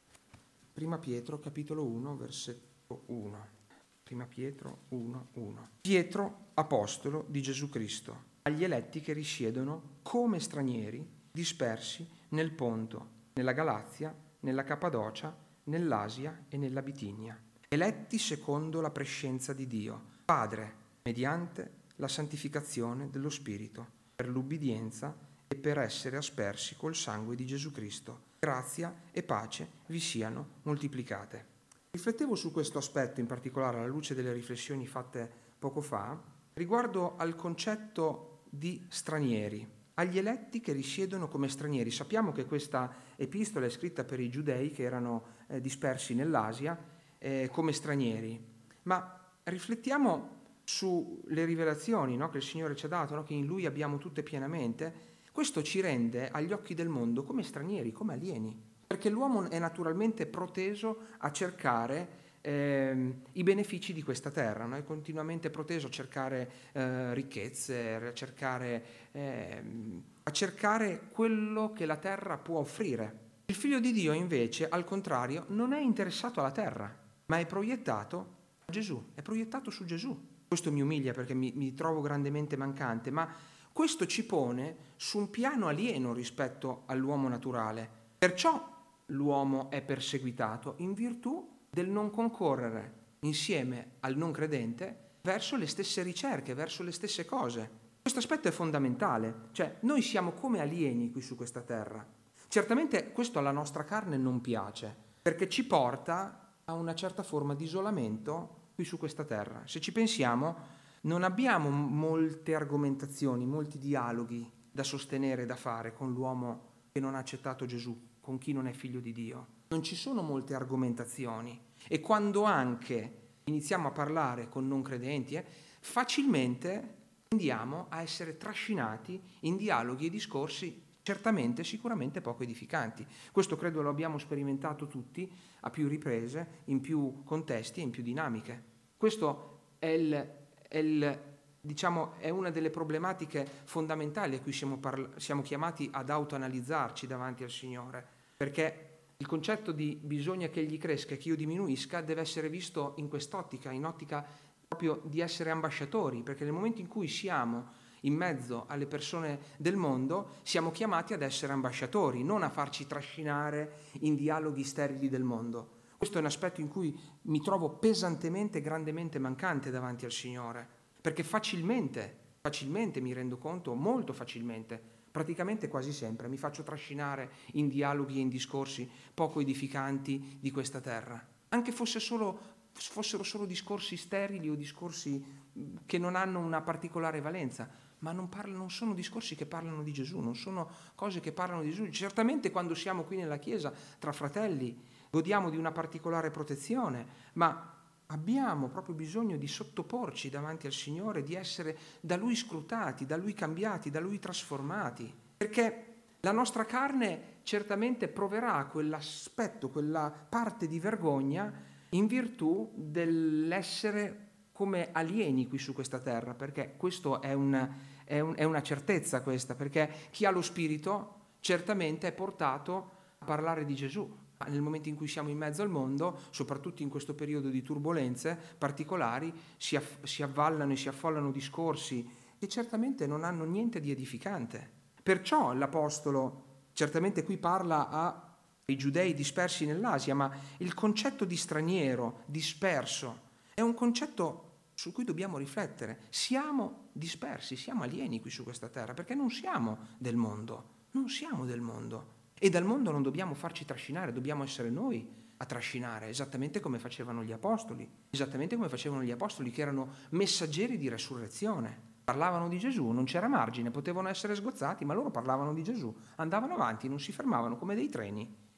prima Pietro, capitolo uno, versetto uno. Prima Pietro uno, uno. Pietro, apostolo di Gesù Cristo, agli eletti che risiedono come stranieri, dispersi nel Ponto, nella Galazia, nella Cappadocia, nell'Asia e nella Bitinia, eletti secondo la prescienza di Dio, Padre, mediante la santificazione dello Spirito, per l'ubbidienza e per essere aspersi col sangue di Gesù Cristo. Grazia e pace vi siano moltiplicate. Riflettevo su questo aspetto in particolare alla luce delle riflessioni fatte poco fa, riguardo al concetto di stranieri, agli eletti che risiedono come stranieri. Sappiamo che questa epistola è scritta per i giudei che erano eh, dispersi nell'Asia eh, come stranieri, ma riflettiamo sulle rivelazioni, no, che il Signore ci ha dato, no, che in Lui abbiamo tutte pienamente. Questo ci rende agli occhi del mondo come stranieri, come alieni, perché l'uomo è naturalmente proteso a cercare eh, i benefici di questa terra, no? È continuamente proteso a cercare eh, ricchezze, a cercare, eh, a cercare quello che la terra può offrire. Il Figlio di Dio invece, al contrario, non è interessato alla terra, ma è proiettato a Gesù, è proiettato su Gesù. Questo mi umilia perché mi, mi trovo grandemente mancante, ma questo ci pone su un piano alieno rispetto all'uomo naturale. Perciò l'uomo è perseguitato in virtù del non concorrere insieme al non credente verso le stesse ricerche, verso le stesse cose. Questo aspetto è fondamentale, cioè noi siamo come alieni qui su questa terra. Certamente questo alla nostra carne non piace, perché ci porta a una certa forma di isolamento qui su questa terra. Se ci pensiamo, non abbiamo molte argomentazioni, molti dialoghi da sostenere, da fare con l'uomo che non ha accettato Gesù, con chi non è figlio di Dio. Non ci sono molte argomentazioni e quando anche iniziamo a parlare con non credenti, eh, facilmente tendiamo a essere trascinati in dialoghi e discorsi certamente, sicuramente poco edificanti. Questo credo lo abbiamo sperimentato tutti a più riprese, in più contesti e in più dinamiche. Questo è il È, il, diciamo, è una delle problematiche fondamentali a cui siamo, parla- siamo chiamati ad autoanalizzarci davanti al Signore, perché il concetto di bisogna che Egli cresca e che io diminuisca deve essere visto in quest'ottica, in ottica proprio di essere ambasciatori, perché nel momento in cui siamo in mezzo alle persone del mondo siamo chiamati ad essere ambasciatori, non a farci trascinare in dialoghi sterili del mondo. Questo è un aspetto in cui mi trovo pesantemente e grandemente mancante davanti al Signore, perché facilmente, facilmente mi rendo conto, molto facilmente, praticamente quasi sempre, mi faccio trascinare in dialoghi e in discorsi poco edificanti di questa terra. Anche fosse solo, fossero solo discorsi sterili o discorsi che non hanno una particolare valenza, ma non, parlano, non sono discorsi che parlano di Gesù, non sono cose che parlano di Gesù. Certamente quando siamo qui nella Chiesa, tra fratelli, godiamo di una particolare protezione, ma abbiamo proprio bisogno di sottoporci davanti al Signore, di essere da Lui scrutati, da Lui cambiati, da Lui trasformati, perché la nostra carne certamente proverà quell'aspetto, quella parte di vergogna in virtù dell'essere come alieni qui su questa terra, perché questo è, un, è, un, è una certezza questa, perché chi ha lo Spirito certamente è portato a parlare di Gesù. Nel momento in cui siamo in mezzo al mondo, soprattutto in questo periodo di turbolenze particolari, si, aff- si avvallano e si affollano discorsi che certamente non hanno niente di edificante. Perciò l'Apostolo certamente qui parla ai giudei dispersi nell'Asia, ma il concetto di straniero, disperso, è un concetto su cui dobbiamo riflettere. Siamo dispersi, siamo alieni qui su questa terra, perché non siamo del mondo, non siamo del mondo. E dal mondo non dobbiamo farci trascinare, dobbiamo essere noi a trascinare, esattamente come facevano gli apostoli, esattamente come facevano gli apostoli che erano messaggeri di resurrezione. Parlavano di Gesù, non c'era margine, potevano essere sgozzati, ma loro parlavano di Gesù, andavano avanti, non si fermavano come dei treni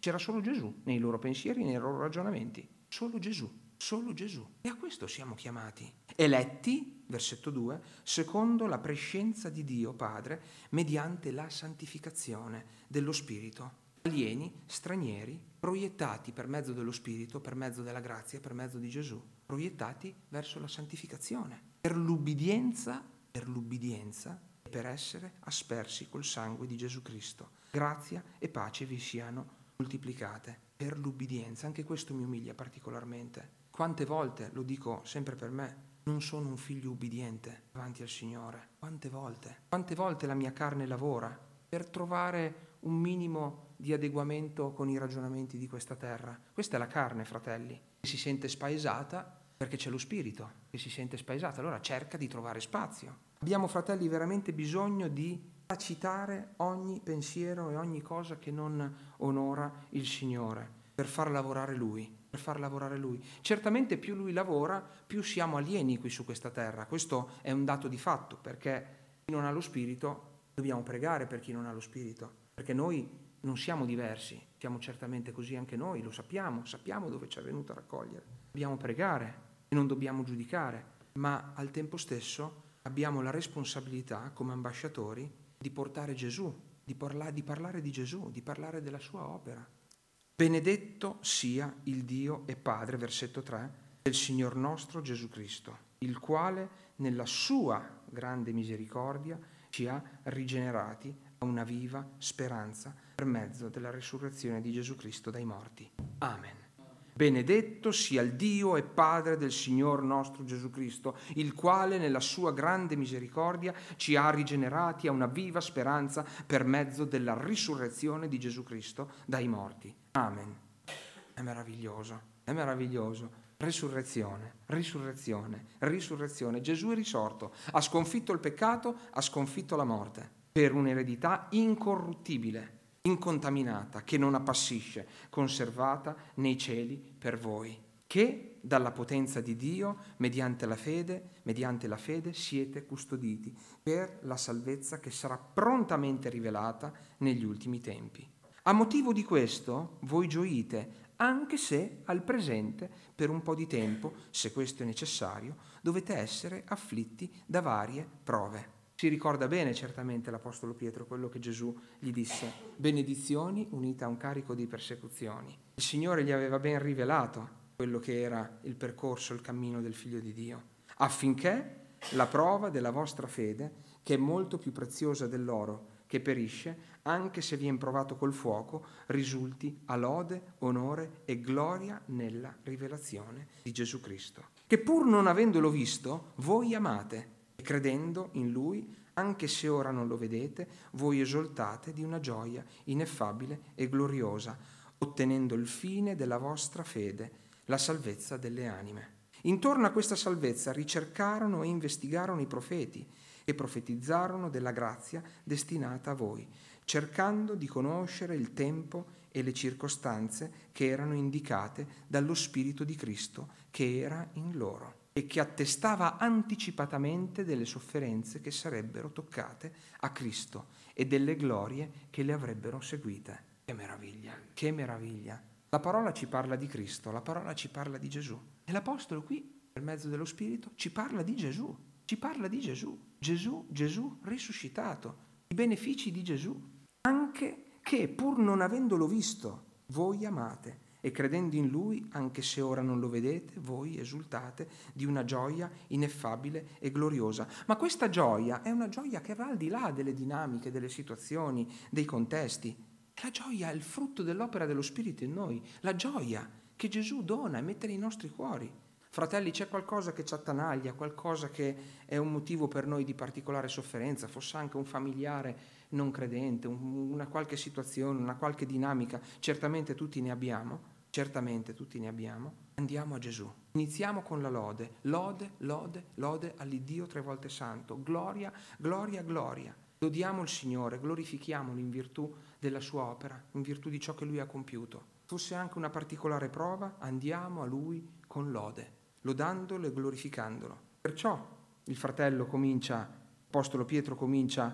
C'era solo Gesù nei loro pensieri, nei loro ragionamenti. Solo Gesù, solo Gesù. E a questo siamo chiamati. Eletti, versetto due, secondo la prescienza di Dio Padre, mediante la santificazione dello Spirito. Alieni, stranieri, proiettati per mezzo dello Spirito, per mezzo della grazia, per mezzo di Gesù, proiettati verso la santificazione, per l'ubbidienza, per l'ubbidienza e per essere aspersi col sangue di Gesù Cristo. Grazia e pace vi siano moltiplicate per l'ubbidienza. Anche questo mi umilia particolarmente. Quante volte, lo dico sempre per me, non sono un figlio ubbidiente davanti al Signore. Quante volte? Quante volte la mia carne lavora per trovare un minimo di adeguamento con i ragionamenti di questa terra. Questa è la carne, fratelli, che si sente spaesata perché c'è lo spirito, che si sente spaesata, allora cerca di trovare spazio. Abbiamo, fratelli, veramente bisogno di tacitare ogni pensiero e ogni cosa che non onora il Signore, per far lavorare Lui, per far lavorare Lui. Certamente più Lui lavora, più siamo alieni qui su questa terra. Questo è un dato di fatto, perché chi non ha lo Spirito, dobbiamo pregare per chi non ha lo Spirito, perché noi non siamo diversi, siamo certamente così anche noi, lo sappiamo, sappiamo dove ci è venuto a raccogliere. Dobbiamo pregare e non dobbiamo giudicare, ma al tempo stesso abbiamo la responsabilità come ambasciatori di portare Gesù, di, parla- di parlare di Gesù, di parlare della sua opera. Benedetto sia il Dio e Padre, versetto tre, del Signor nostro Gesù Cristo, il quale nella sua grande misericordia ci ha rigenerati a una viva speranza per mezzo della risurrezione di Gesù Cristo dai morti. Amen. Benedetto sia il Dio e Padre del Signor nostro Gesù Cristo, il quale nella sua grande misericordia ci ha rigenerati a una viva speranza per mezzo della risurrezione di Gesù Cristo dai morti. Amen. È meraviglioso, è meraviglioso. Risurrezione, risurrezione, risurrezione. Gesù è risorto, ha sconfitto il peccato, ha sconfitto la morte, per un'eredità incorruttibile, incontaminata, che non appassisce, conservata nei cieli per voi, che dalla potenza di Dio, mediante la fede, mediante la fede siete custoditi per la salvezza che sarà prontamente rivelata negli ultimi tempi. A motivo di questo voi gioite, anche se al presente, per un po' di tempo, se questo è necessario, dovete essere afflitti da varie prove. Si ricorda bene certamente l'Apostolo Pietro quello che Gesù gli disse: benedizioni unite a un carico di persecuzioni. Il Signore gli aveva ben rivelato quello che era il percorso, il cammino del Figlio di Dio, affinché la prova della vostra fede, che è molto più preziosa dell'oro che perisce, anche se viene provato col fuoco, risulti a lode, onore e gloria nella rivelazione di Gesù Cristo, che pur non avendolo visto, voi amate, e credendo in Lui, anche se ora non lo vedete, voi esultate di una gioia ineffabile e gloriosa, ottenendo il fine della vostra fede, la salvezza delle anime. Intorno a questa salvezza ricercarono e investigarono i profeti, e profetizzarono della grazia destinata a voi, cercando di conoscere il tempo e le circostanze che erano indicate dallo Spirito di Cristo che era in loro e che attestava anticipatamente delle sofferenze che sarebbero toccate a Cristo e delle glorie che le avrebbero seguite. Che meraviglia, che meraviglia! La parola ci parla di Cristo, la parola ci parla di Gesù. E l'Apostolo qui, per mezzo dello Spirito, ci parla di Gesù, ci parla di Gesù. Gesù, Gesù risuscitato, i benefici di Gesù, anche che pur non avendolo visto, voi amate, e credendo in Lui, anche se ora non lo vedete, voi esultate di una gioia ineffabile e gloriosa. Ma questa gioia è una gioia che va al di là delle dinamiche, delle situazioni, dei contesti. La gioia è il frutto dell'opera dello Spirito in noi, la gioia che Gesù dona e mette nei nostri cuori. Fratelli, c'è qualcosa che ci attanaglia, qualcosa che è un motivo per noi di particolare sofferenza, fosse anche un familiare non credente, un, una qualche situazione, una qualche dinamica, certamente tutti ne abbiamo, certamente tutti ne abbiamo. Andiamo a Gesù. Iniziamo con la lode, lode, lode, lode all'Iddio tre volte santo, gloria, gloria, gloria. Lodiamo il Signore, glorifichiamolo in virtù della sua opera, in virtù di ciò che Lui ha compiuto. Fosse anche una particolare prova, andiamo a Lui con lode, lodandolo e glorificandolo. Perciò il fratello comincia, l'Apostolo Pietro comincia in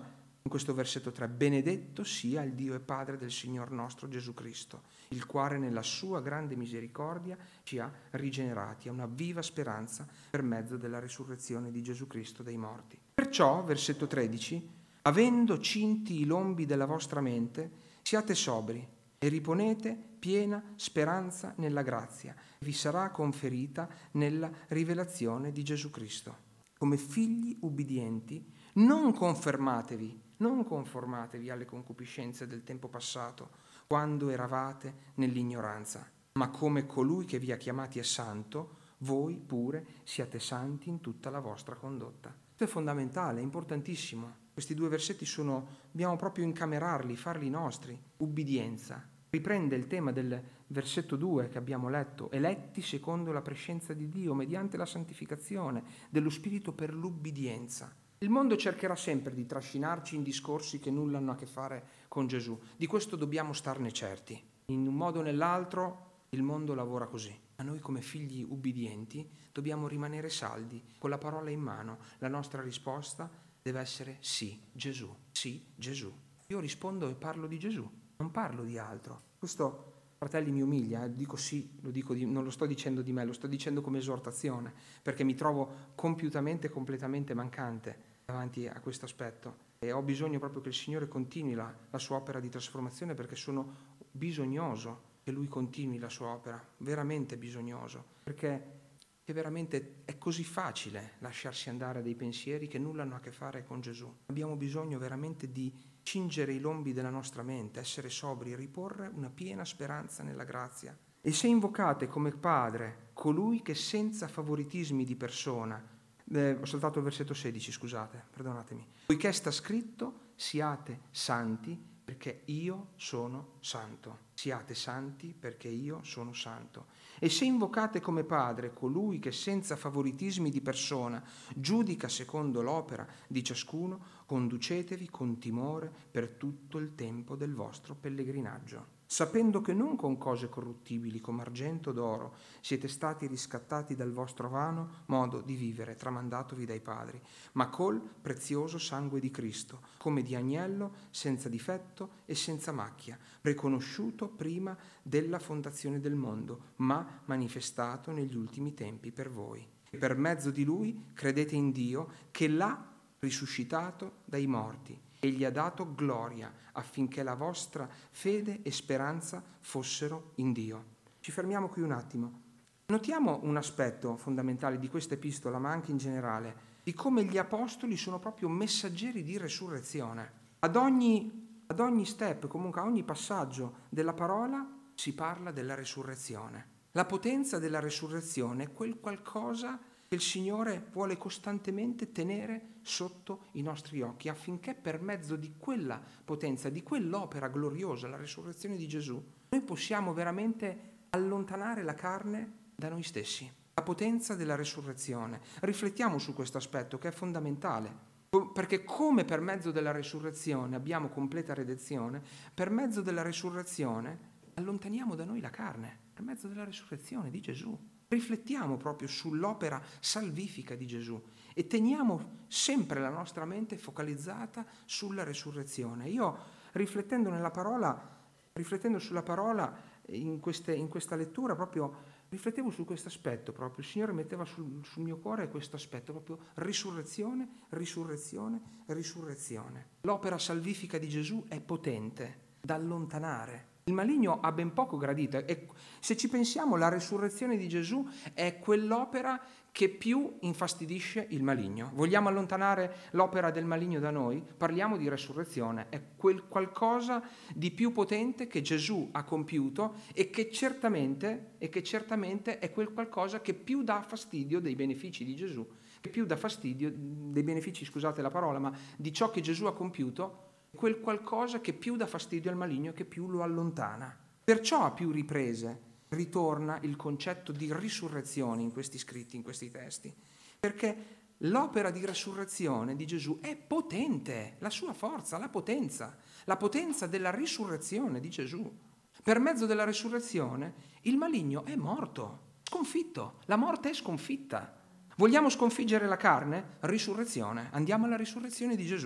In questo versetto tre, benedetto sia il Dio e Padre del Signor nostro Gesù Cristo, il quale nella sua grande misericordia ci ha rigenerati a una viva speranza per mezzo della risurrezione di Gesù Cristo dai morti. Perciò, versetto tredici, avendo cinti i lombi della vostra mente, siate sobri e riponete piena speranza nella grazia, che vi sarà conferita nella rivelazione di Gesù Cristo. Come figli ubbidienti, non confermatevi, non conformatevi alle concupiscenze del tempo passato, quando eravate nell'ignoranza, ma come colui che vi ha chiamati è santo, voi pure siate santi in tutta la vostra condotta. Questo è fondamentale, è importantissimo. Questi due versetti sono, dobbiamo proprio incamerarli, farli nostri. Ubbidienza. Riprende il tema del versetto due che abbiamo letto, eletti secondo la prescenza di Dio, mediante la santificazione dello Spirito per l'ubbidienza. Il mondo cercherà sempre di trascinarci in discorsi che nulla hanno a che fare con Gesù. Di questo dobbiamo starne certi. In un modo o nell'altro il mondo lavora così. Ma noi come figli ubbidienti dobbiamo rimanere saldi, con la parola in mano. La nostra risposta deve essere sì, Gesù, sì, Gesù. Io rispondo e parlo di Gesù, non parlo di altro. Questo, fratelli, mi umilia, eh? dico sì, lo dico di, non lo sto dicendo di me, lo sto dicendo come esortazione, perché mi trovo compiutamente e completamente mancante davanti a questo aspetto e ho bisogno proprio che il Signore continui la, la sua opera di trasformazione, perché sono bisognoso che Lui continui la sua opera, veramente bisognoso, perché è veramente è così facile lasciarsi andare a dei pensieri che nulla hanno a che fare con Gesù. Abbiamo bisogno veramente di cingere i lombi della nostra mente, essere sobri, riporre una piena speranza nella grazia. E se invocate come Padre colui che senza favoritismi di persona, Eh, ho saltato il versetto sedici, scusate, perdonatemi. Poiché sta scritto, siate santi perché io sono santo. Siate santi perché io sono santo. E se invocate come Padre colui che senza favoritismi di persona giudica secondo l'opera di ciascuno, conducetevi con timore per tutto il tempo del vostro pellegrinaggio, sapendo che non con cose corruttibili come argento d'oro siete stati riscattati dal vostro vano modo di vivere tramandatovi dai padri, ma col prezioso sangue di Cristo, come di agnello senza difetto e senza macchia, riconosciuto prima della fondazione del mondo, ma manifestato negli ultimi tempi per voi. E per mezzo di Lui credete in Dio che l'ha risuscitato dai morti e gli ha dato gloria affinché la vostra fede e speranza fossero in Dio. Ci fermiamo qui un attimo. Notiamo un aspetto fondamentale di questa epistola, ma anche in generale, di come gli apostoli sono proprio messaggeri di resurrezione. Ad ogni, ad ogni step, comunque a ogni passaggio della parola si parla della resurrezione. La potenza della resurrezione è quel qualcosa che il Signore vuole costantemente tenere sotto i nostri occhi, affinché per mezzo di quella potenza, di quell'opera gloriosa, la resurrezione di Gesù, noi possiamo veramente allontanare la carne da noi stessi. La potenza della resurrezione. Riflettiamo su questo aspetto che è fondamentale, perché come per mezzo della resurrezione abbiamo completa redenzione, per mezzo della resurrezione allontaniamo da noi la carne, per mezzo della resurrezione di Gesù. Riflettiamo proprio sull'opera salvifica di Gesù e teniamo sempre la nostra mente focalizzata sulla resurrezione. Io, riflettendo nella parola, riflettendo sulla parola in, queste, in questa lettura, proprio riflettevo su questo aspetto proprio. Il Signore metteva sul, sul mio cuore questo aspetto, proprio risurrezione, risurrezione, risurrezione. L'opera salvifica di Gesù è potente da allontanare. Il maligno ha ben poco gradito e se ci pensiamo, la resurrezione di Gesù è quell'opera che più infastidisce il maligno. Vogliamo allontanare l'opera del maligno da noi? Parliamo di resurrezione, è quel qualcosa di più potente che Gesù ha compiuto e che certamente, e che certamente è quel qualcosa che più dà fastidio dei benefici di Gesù, che più dà fastidio dei benefici, scusate la parola, ma di ciò che Gesù ha compiuto, quel qualcosa che più dà fastidio al maligno, che più lo allontana. Perciò a più riprese ritorna il concetto di risurrezione in questi scritti, in questi testi, perché l'opera di resurrezione di Gesù è potente, la sua forza, la potenza, la potenza della risurrezione di Gesù. Per mezzo della risurrezione il maligno è morto, sconfitto, la morte è sconfitta. Vogliamo sconfiggere la carne? Risurrezione, andiamo alla risurrezione di Gesù.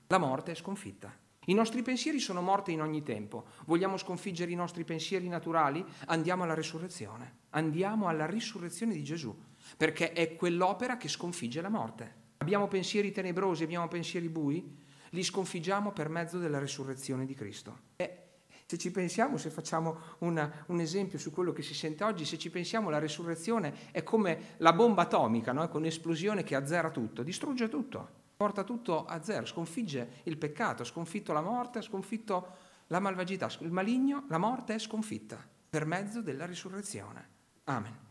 La morte è sconfitta. I nostri pensieri sono morti in ogni tempo. Vogliamo sconfiggere i nostri pensieri naturali? Andiamo alla risurrezione. Andiamo alla risurrezione di Gesù, perché è quell'opera che sconfigge la morte. Abbiamo pensieri tenebrosi, abbiamo pensieri bui? Li sconfiggiamo per mezzo della risurrezione di Cristo. E se ci pensiamo, se facciamo una, un esempio su quello che si sente oggi, se ci pensiamo, la risurrezione è come la bomba atomica, no? Con un'esplosione che azzera tutto, distrugge tutto, porta tutto a zero, sconfigge il peccato, ha sconfitto la morte, ha sconfitto la malvagità, il maligno, la morte è sconfitta per mezzo della risurrezione. Amen.